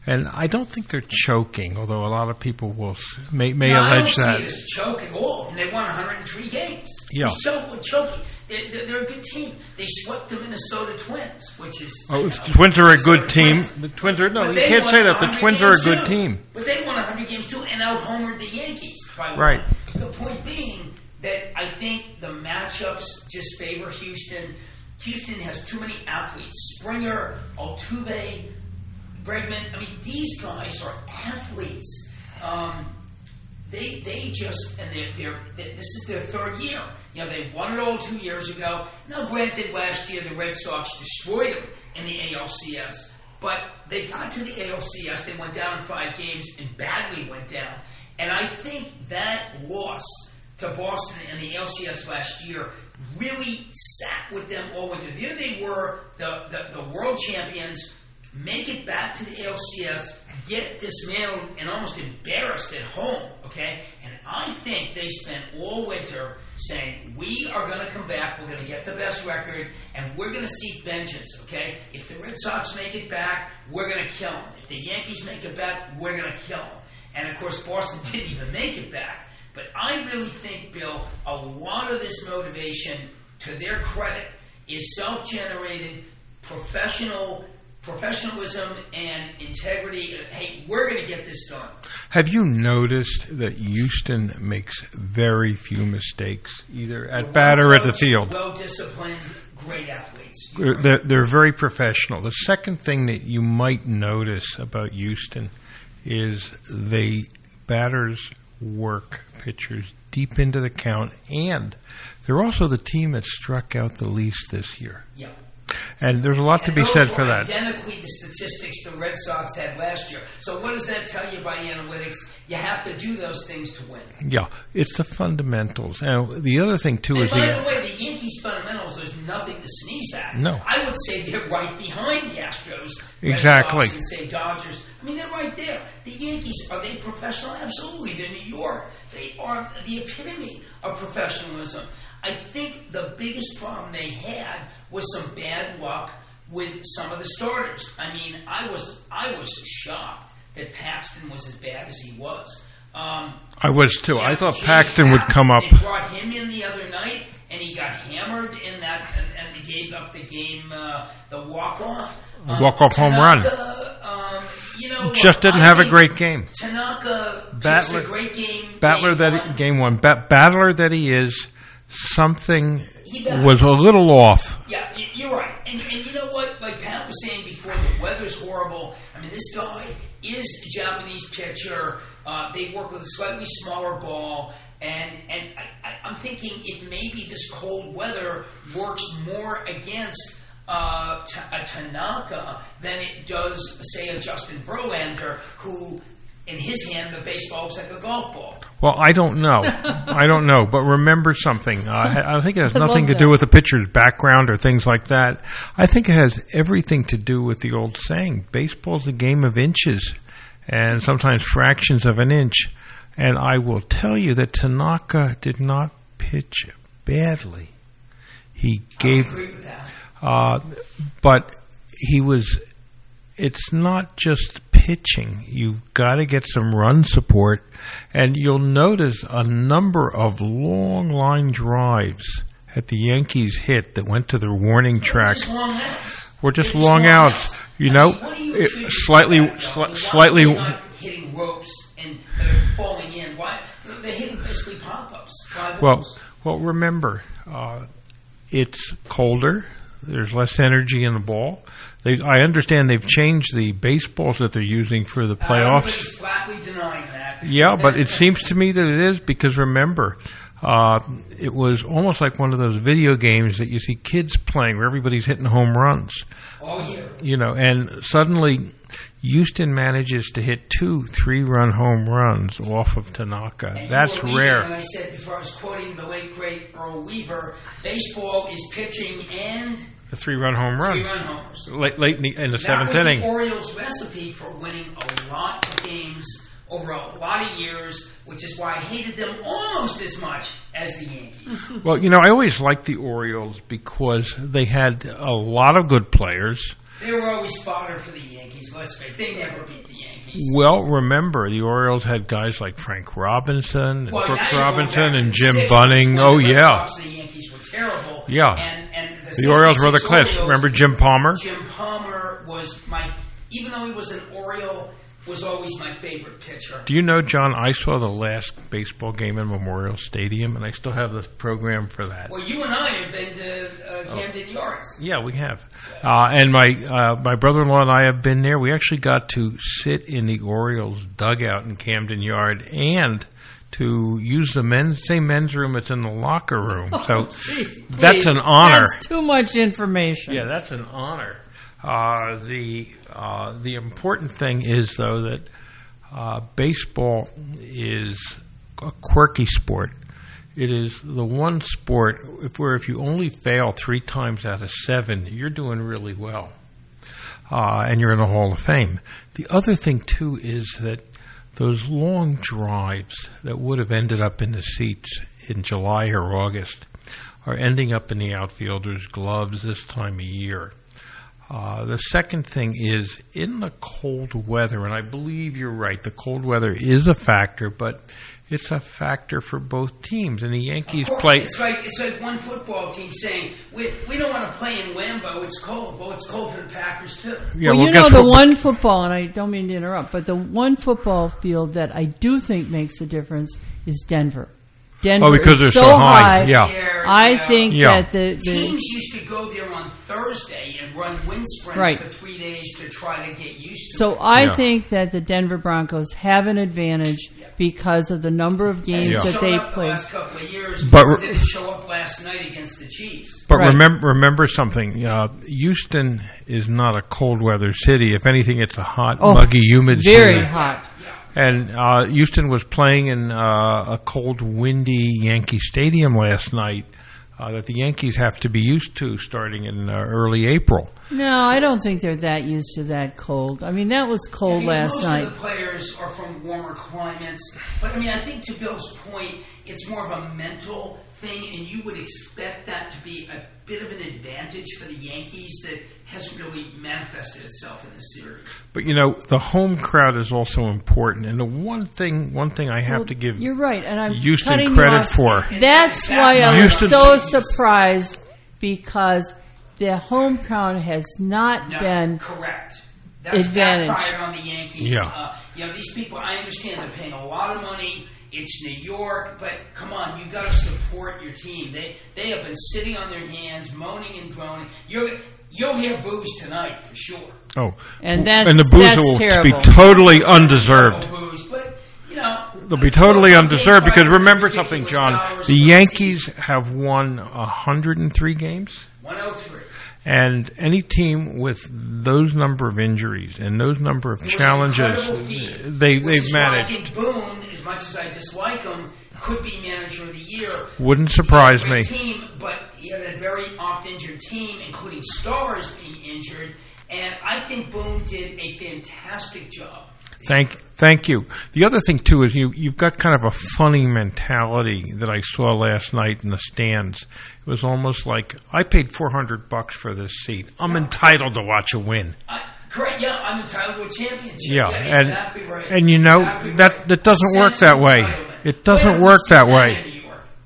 And I don't think they're choking, although a lot of people will s- may, may no, allege I that. don't see it as choke at all. And they won one hundred three games. Yeah. It's choke with choking. They're, they're, they're a good team. They swept the Minnesota Twins, which is... Oh, you the know, Twins are a good Minnesota team. Twins. The Twins are... No, But you they can't won say that. The one hundred Twins are a games good too. team. But they won one hundred games too and out-homered the Yankees by one. Right. The point being that I think the matchups just favor Houston. Houston has too many athletes. Springer, Altuve, Bregman. I mean, these guys are athletes. Um, they they just and they're, they're they, this is their third year. You know, they won it all two years ago. Now, granted, last year the Red Sox destroyed them in the A L C S, but they got to the A L C S. They went down in five games and badly went down. And I think that loss to Boston in the A L C S last year really sat with them all winter. There they were, the, the, the world champions, make it back to the A L C S, get dismantled and almost embarrassed at home, okay? And I think they spent all winter saying, we are going to come back, we're going to get the best record, and we're going to seek vengeance, okay? If the Red Sox make it back, we're going to kill them. If the Yankees make it back, we're going to kill them. And, of course, Boston didn't even make it back. But I really think, Bill, a lot of this motivation, to their credit, is self-generated, professional professionalism and integrity. Hey, we're going to get this done. Have you noticed that Houston makes very few mistakes, either at bat or at the field? Well-disciplined, great athletes. They're, they're, they're very professional. The second thing that you might notice about Houston is they batters work pitchers deep into the count, and they're also the team that struck out the least this year. Yeah. And there's a lot and to be said for that. Identically the statistics the Red Sox had last year. So what does that tell you by analytics? You have to do those things to win. Yeah, it's the fundamentals. Now, the other thing, too, and is... by the, the way, the Yankees' fundamentals, there's nothing to sneeze at. No. I would say they're right behind the Astros, exactly. Red Sox, and say Dodgers. I mean, they're right there. The Yankees, are they professional? Absolutely. They're New York. They are the epitome of professionalism. I think the biggest problem they had was some bad luck with some of the starters. I mean, I was I was shocked that Paxton was as bad as he was. Um, I was too. yeah, I thought Jay Paxton would come up. They brought him in the other night, and he got hammered in that, and, and they gave up the game, uh, the walk-off. Um, Walk-off home run. Um, you know, Just didn't I have a think great game. Tanaka Battler, pitched a great game. Battler game that one. he, game one. Ba- battler that he is, something He battled. was a little off. Yeah, y- you're right. And, and you know what? Like Pat was saying before, the weather's horrible. I mean, this guy is a Japanese pitcher. Uh, they work with a slightly smaller ball. And and I, I, I'm thinking if maybe this cold weather works more against uh, t- a Tanaka than it does, say, a Justin Verlander, who, in his hand, the baseball looks like a golf ball. Well, I don't know. I don't know. But remember something. Uh, I think it has I nothing love to that. do with the pitcher's background or things like that. I think it has everything to do with the old saying, baseball's a game of inches and sometimes fractions of an inch. And I will tell you that Tanaka did not pitch badly. He gave... I agree with that. Uh, but he was... It's not just pitching. You've got to get some run support. And you'll notice a number of long line drives at the Yankees hit that went to their warning track. Just long outs. Were just They're long long outs. outs. You I know, mean, what do you it, attribute slightly, to that, though? sli- Why slightly. are they not hitting ropes and they're falling in? Why they're hitting basically pop-ups? Fly Well, balls. well, remember, uh, it's colder. There's less energy in the ball. They, I understand they've changed the baseballs that they're using for the playoffs. Everybody's flatly denying that. Yeah, but it seems to me that it is because remember, uh, it was almost like one of those video games that you see kids playing where everybody's hitting home runs. Oh, yeah. You know, and suddenly Houston manages to hit two three-run home runs off of Tanaka. And That's you were rare. leaving, And I said before, I was quoting the late, great Earl Weaver, baseball is pitching and The three-run home run. three-run homers. Late, late in the, in the That seventh was inning. the Orioles' recipe for winning a lot of games over a lot of years, which is why I hated them almost as much as the Yankees. Well, you know, I always liked the Orioles because they had a lot of good players. They were always fodder for the Yankees. Let's face it, they never beat the Yankees. Well, remember, the Orioles had guys like Frank Robinson and well, Brooks now Robinson and Jim sixties, Bunning. Oh, the yeah. Sox, the Yankees were terrible. Yeah. And, and the, the Orioles were the class. Orioles, remember Jim Palmer? Jim Palmer was my, even though he was an Oriole, was always my favorite pitcher. Do you know, John, I saw the last baseball game in Memorial Stadium, and I still have the program for that. Well, you and I have been to uh, Camden Yards. Yeah, we have. Uh, and my uh, my brother-in-law and I have been there. We actually got to sit in the Orioles dugout in Camden Yard and to use the men's same men's room that's in the locker room. So oh, geez, that's an honor. That's too much information. Yeah, that's an honor. Uh, the uh, the important thing is, though, that uh, baseball is a quirky sport. It is the one sport if, where if you only fail three times out of seven, you're doing really well, uh, and you're in the Hall of Fame. The other thing, too, is that those long drives that would have ended up in the seats in July or August are ending up in the outfielders' gloves this time of year. Uh, the second thing is, in the cold weather, and I believe you're right, the cold weather is a factor, but it's a factor for both teams. And the Yankees play... It's like, it's like one football team saying, we, we don't want to play in Lambeau, it's cold. Well, it's cold for the Packers, too. Yeah, well, well, you know, the what? one football, and I don't mean to interrupt, but the one football field that I do think makes a difference is Denver. Denver oh, because is they're so so high. high. Yeah. I yeah. think yeah. that the, the teams used to go there on Thursday and run wind sprints right. for three days to try to get used to so it. So I yeah. think that the Denver Broncos have an advantage yeah. because of the number of games yeah. that they play. The last couple of years, but or did it show up last night against the Chiefs? But right. remember, remember something. Uh, Houston is not a cold weather city. If anything, it's a hot, oh, muggy, humid very city. Very hot. Yeah. And uh, Houston was playing in uh, a cold, windy Yankee Stadium last night uh, that the Yankees have to be used to starting in uh, early April. No, I don't think they're that used to that cold. I mean, that was cold yeah, last most night. Most of the players are from warmer climates. But, I mean, I think to Bill's point, it's more of a mental thing, and you would expect that to be a bit of an advantage for the Yankees that hasn't really manifested itself in this series. But, you know, the home crowd is also important. And the one thing one thing I have well, to give you're right, and I'm Houston credit for. That's why I was Houston so surprised, because the home crowd has not no, been correct. That's advantage. backfired on the Yankees. Yeah. Uh, you know, these people, I understand they're paying a lot of money. It's New York, but come on, you got to support your team. They they have been sitting on their hands, moaning and groaning. You're, you'll hear boos tonight for sure. Oh, and that's and the boos that's will terrible. be totally undeserved. Boos, but you know, they'll be totally undeserved because remember something, John. The Yankees have won one hundred three games. one oh three. And any team with those number of injuries and those number of challenges, they, they've managed. I think Boone, as much as I dislike him, could be manager of the year. Wouldn't surprise me. Team, but he had a very oft-injured team, including stars being injured. And I think Boone did a fantastic job. Thank, thank you. The other thing too is you you've got kind of a funny mentality that I saw last night in the stands. It was almost like I paid four hundred bucks for this seat. I'm yeah. entitled to watch a win. Uh, correct. Yeah, I'm entitled to a championship. Yeah, yeah and exactly right. and you know exactly that right. that doesn't Sense work that way. It doesn't work that way.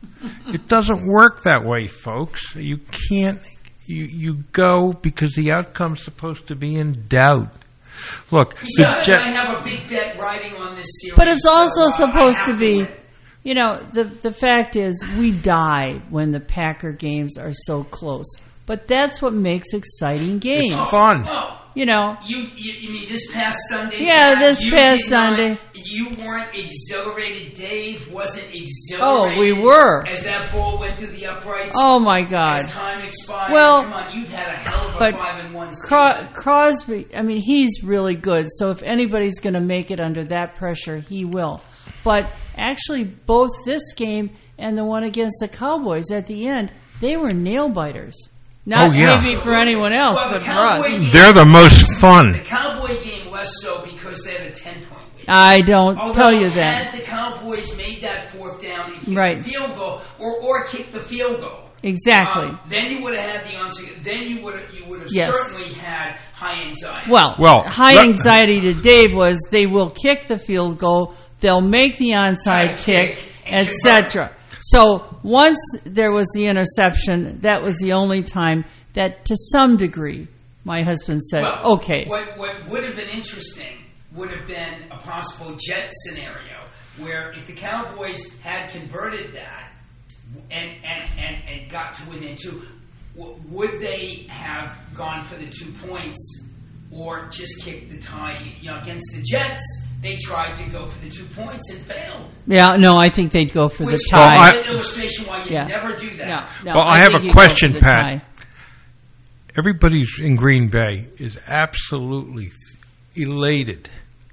It doesn't work that way, folks. You can't. You you go because the outcome's supposed to be in doubt. Look, besides, Jet- I have a big bet riding on this series. But it's also so, uh, supposed to be, to you know, the the fact is we die when the Packer games are so close. But that's what makes exciting games. It's fun. Oh, you know. You, you you mean this past Sunday? Yeah, this you past did not, Sunday. You weren't exhilarated. Dave wasn't exhilarated. Oh, we were. As that ball went through the uprights. Oh, my God. As time expired. Well, come on, you've had a hell of a but five and one season. Cro- Crosby, I mean, he's really good. So if anybody's going to make it under that pressure, he will. But actually, both this game and the one against the Cowboys at the end, they were nail biters. Not oh, yeah. maybe for anyone else, well, but for Cowboy us. Game, they're the most fun. The Cowboy game less so because they had a ten-point lead. I don't Although tell you that. Had the Cowboys made that fourth down and kicked right. the field goal, or or kicked the field goal, exactly. Um, then you would have had the answer. Then you would have, you would have yes. certainly had high anxiety. Well, Well, high let- anxiety to Dave was they will kick the field goal, they'll make the onside kick, et cetera. So once there was the interception, that was the only time that, to some degree, my husband said, well, okay. What, what would have been interesting would have been a possible jet scenario where if the Cowboys had converted that and, and, and, and got to within two, w- would they have gone for the two points or just kicked the tie? You know, against the Jets, they tried to go for the two points and failed. Yeah, no, I think they'd go for Which the tie. Well, is an illustration why you Yeah. never do that. Yeah, no, well, I, I have think a you'd go question, for the Pat. tie. Everybody in Green Bay is absolutely elated,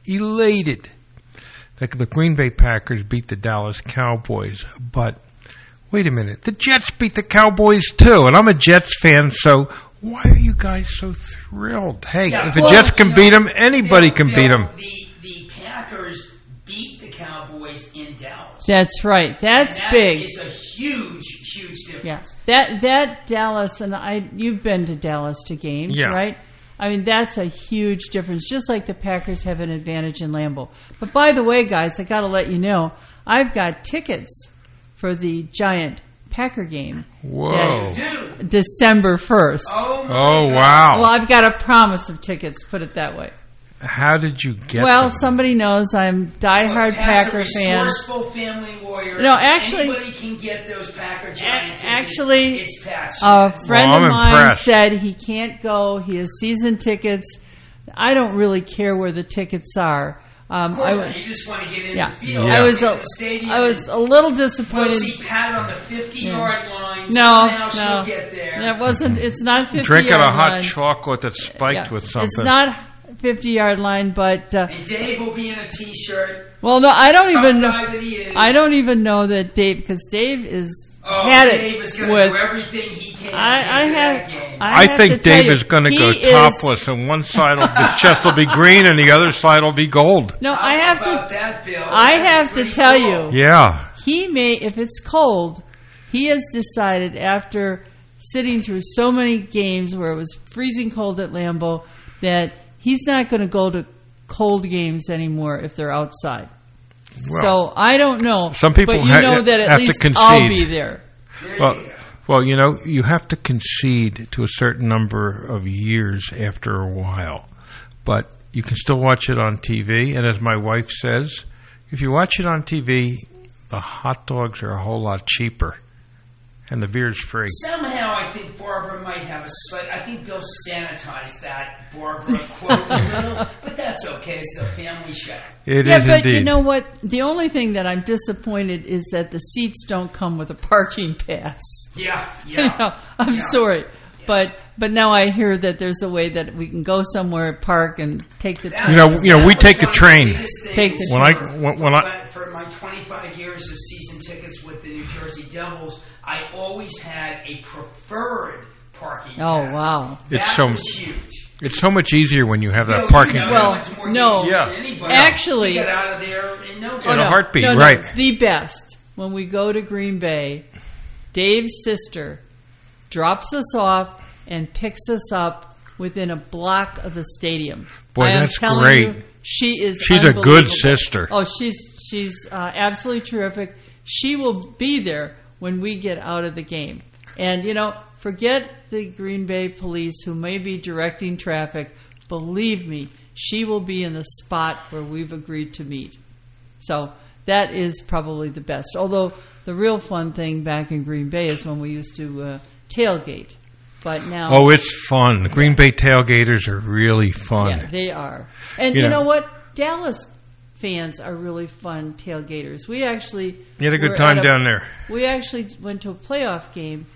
elated that the Green Bay Packers beat the Dallas Cowboys. But wait a minute, the Jets beat the Cowboys too, and I'm a Jets fan, so why are you guys so thrilled? Hey, Yeah, if the well, Jets can you beat know, them, anybody you know, can you beat know, them. The, the Packers beat the Cowboys in Dallas. That's right. That's And that big. is a huge, huge difference. Yeah, that that Dallas, and I, you've been to Dallas to games, Yeah. right? I mean, that's a huge difference. Just like the Packers have an advantage in Lambeau. But by the way, guys, I got to let you know, I've got tickets for the Giant Packer game. Whoa. That's December first. Oh, my Oh, God. wow. Well, I've got a promise of tickets. Put it that way. How did you get well, them? somebody knows I'm diehard Pat's Packer a fan. resourceful family warrior. No, actually- anybody can get those Packer Giant tickets. Actually, it's Pat's. a friend Well, of I'm mine impressed. said he can't go. He has season tickets. I don't really care where the tickets are. Um, Of course I, not. You just want to get in yeah. the field. I was get a, in the stadium I was and a little go disappointed. see Pat on the fifty-yard line. No, Somehow no, she'll get there. that wasn't. It's not fifty Drinking yard a hot line. chocolate that's spiked Yeah, with something. It's not fifty yard line, but uh, And Dave will be in a T-shirt. well, no, I don't Tough even know. guy that he is. I don't even know that Dave, because Dave is Oh, had Dave it is going to with. do everything he can to I, get I to have. that game. I, I have think to tell Dave you, is going to he go is- topless, and one side of his chest will be green, and the other side will be gold. No, How I have about to. that, Bill? I That's have to pretty tell cool. you. Yeah. He may, if it's cold, he has decided after sitting through so many games where it was freezing cold at Lambeau that he's not going to go to cold games anymore if they're outside. Well, so I don't know. some people but you ha- know that at have to least concede. I'll be there. There well, you go. well, you know, you have to concede to a certain number of years after a while, but you can still watch it on T V. And as my wife says, if you watch it on T V, the hot dogs are a whole lot cheaper, and the beer's free. Somehow, I think Barbara might have a slight. I think Bill sanitized that Barbara quote a little, but that's okay. It's a family show. It yeah, is but indeed. you know what? The only thing that I'm disappointed is that the seats don't come with a parking pass. Yeah, yeah. You know, I'm yeah. sorry, but but now I hear that there's a way that we can go somewhere, park, and take the That- train. You know- you know, that we was take the one of train. biggest things Take the When I- for- when- when I- for my twenty-five years of season tickets with the New Jersey Devils, I always had a preferred parking. Oh pass. wow! It's That so was huge. it's so much easier when you have Bill, that you parking. know, Well, I went to more no. games Yeah. than anybody. Actually- You get out of there in no Oh, time. In a heartbeat, no, no, right. The best when we go to Green Bay, Dave's sister drops us off and picks us up within a block of the stadium. Boy, I am that's telling great. you, she is. She's a good unbelievable. sister. Oh, she's she's uh, absolutely terrific. She will be there when we get out of the game. And you know, forget the Green Bay police who may be directing traffic. Believe me, she will be in the spot where we've agreed to meet. So that is probably the best. Although the real fun thing back in Green Bay is when we used to uh, tailgate. But now, Oh, it's fun. The Green Bay tailgaters are really fun. yeah, they are. And You you know- know what? Dallas fans are really fun tailgaters. We actually You had a good were time at a- down there. We actually went to a playoff game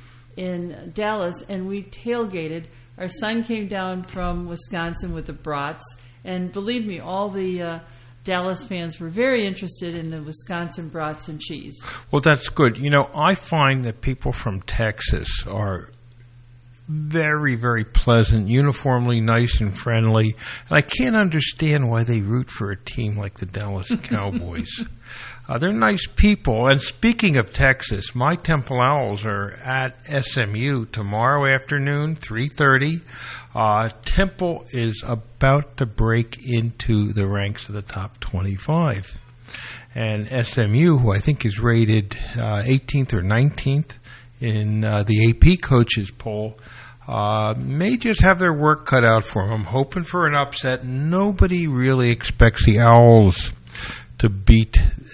in Dallas, and we tailgated. Our son came down from Wisconsin with the brats, and believe me, all the uh, Dallas fans were very interested in the Wisconsin brats and cheese. Well, that's good. You know, I find that people from Texas are very, very pleasant, uniformly nice and friendly. And I can't understand why they root for a team like the Dallas Cowboys. Uh, they're nice people. And speaking of Texas, my Temple Owls are at S M U tomorrow afternoon, three thirty. Uh, Temple is about to break into the ranks of the top twenty-five. And S M U, who I think is rated uh, eighteenth or nineteenth in uh, the A P coaches poll, uh, may just have their work cut out for them. I'm hoping for an upset. Nobody really expects the Owls to beat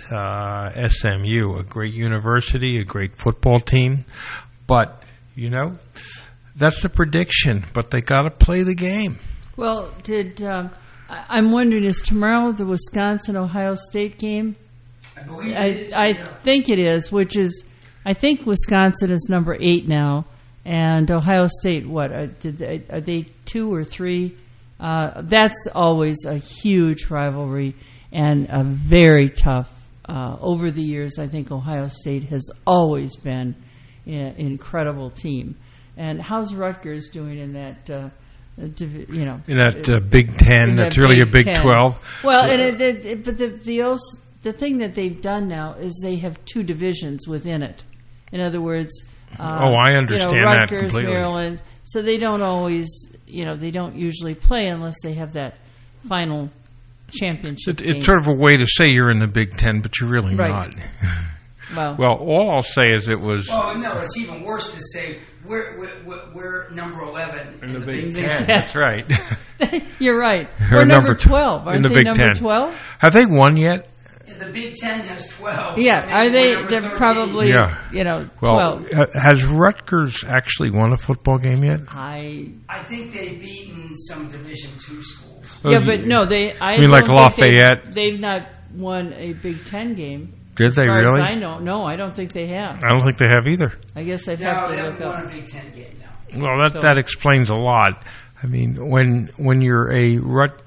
uh, S M U, a great university, a great football team. But, you know, that's the prediction. But they got to play the game. Well, did um, I- I'm wondering, is tomorrow the Wisconsin-Ohio State game? I believe I, it is, I yeah. think it is, which is, I think Wisconsin is number eight now, and Ohio State, what, are, did they, are they two or three? Uh, that's always a huge rivalry and a very tough. Uh, over the years, I think Ohio State has always been an incredible team. And how's Rutgers doing in that? Uh, div- you know, in that uh, Big Ten, that's really a Big ten. twelve. Well, and it, it, it, but the the, also, the thing that they've done now is they have two divisions within it. In other words, uh, oh, I understand you know, that Rutgers, completely. Maryland. So they don't always, you know, they don't usually play unless they have that final championship. It, game. it's sort of a way to say you're in the Big Ten, but you're really Right. not. Well, well, all I'll say is it was Well, no, it's even worse to say we're we're, we're, we're number eleven in, in the, the Big, Big Ten. Ten. That's right. you're right. Or We're number number tw- twelve. Aren't in the they Big number Ten. twelve? Have they won yet? The Big Ten has twelve. Yeah. so Are maybe they? we're number They're thirteen. probably, Yeah. you know, Well, twelve. ha- has Rutgers actually won a football game yet? I. I think they've beaten some Division two schools. Yeah, but no, they. I You mean like don't think they've- Lafayette? They've not won a Big Ten game. Did as they far really? As I know, no, I don't think they have. I don't think they have either. I guess I'd No, have they to haven't look won up. a Big Ten game now. Well, that So- that explains a lot. I mean, when when you're a Rut,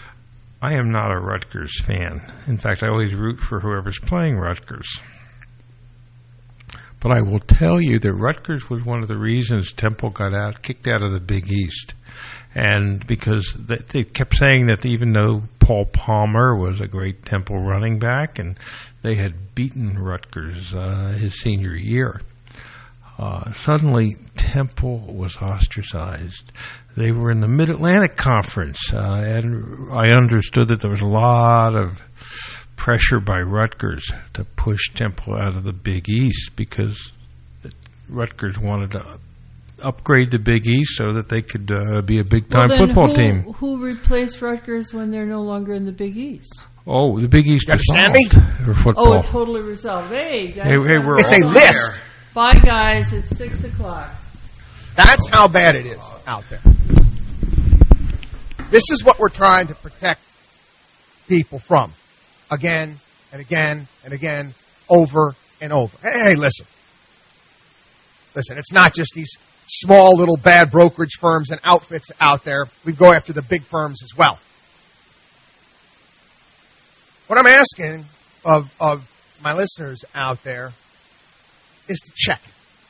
I am not a Rutgers fan. In fact, I always root for whoever's playing Rutgers. But I will tell you that Rutgers was one of the reasons Temple got out, kicked out of the Big East. And because they, they kept saying that even though Paul Palmer was a great Temple running back and they had beaten Rutgers uh, his senior year, uh, suddenly Temple was ostracized. They were in the Mid-Atlantic Conference, uh, and I understood that there was a lot of pressure by Rutgers to push Temple out of the Big East because Rutgers wanted to upgrade the Big East so that they could uh, be a big-time Well, then football who, team. Who replaced Rutgers when they're no longer in the Big East? Oh, the Big East You understand dissolved for football. Oh, it totally resolved. Hey, guys, Hey, hey, we're It's a all list. there. bye, guys. It's six o'clock. That's how bad it is out there. This is what we're trying to protect people from. Again and again and again, over and over. Hey, hey, listen. Listen, it's not just these small little bad brokerage firms and outfits out there. We go after the big firms as well. What I'm asking of, of my listeners out there is to check.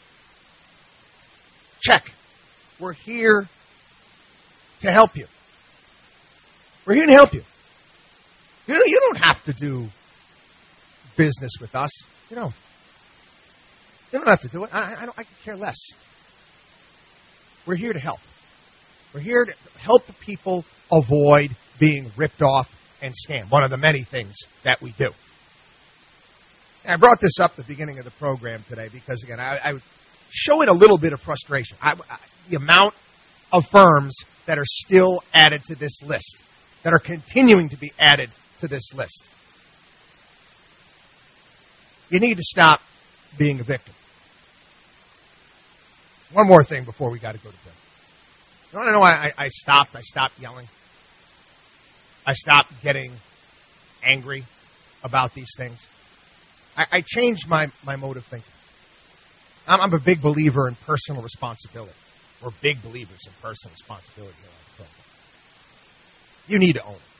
Check. We're here to help you. We're here to help you. You don't, you don't have to do business with us. You know, you don't have to do it. I, I, don't, I could care less. We're here to help. We're here to help people avoid being ripped off and scammed. One of the many things that we do. And I brought this up at the beginning of the program today because, again, I, I was showing a little bit of frustration. I, I, the amount of firms that are still added to this list, that are continuing to be added to this list. You need to stop being a victim. One more thing before we got to go to bed. You want to know why I, I stopped? I stopped yelling. I stopped getting angry about these things. I, I changed my, my mode of thinking. I'm, I'm a big believer in personal responsibility. We're big believers in personal responsibility here on the program. You need to own it.